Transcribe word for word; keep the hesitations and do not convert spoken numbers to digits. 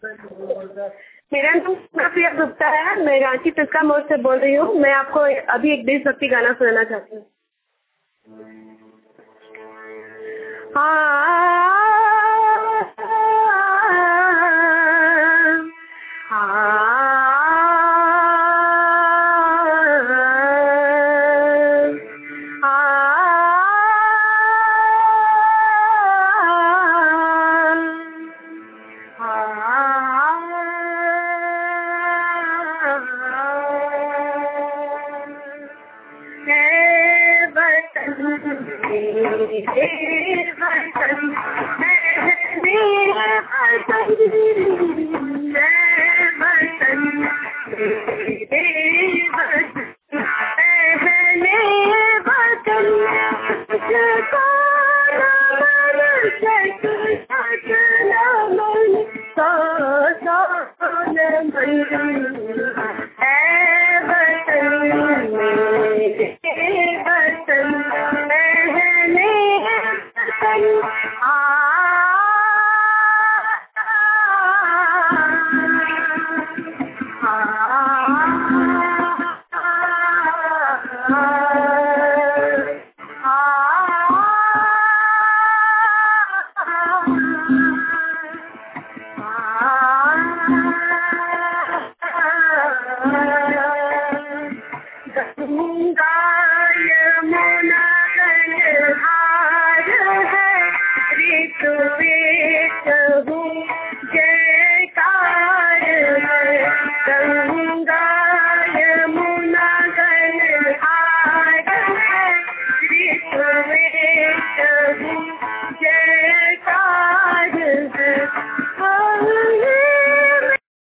मेरा नाम प्रिया गुप्ता है, मैं रांची तिस्का मोड़ से बोल रही हूँ। मैं आपको अभी एक देशभक्ति गाना सुनाना चाहती हूँ।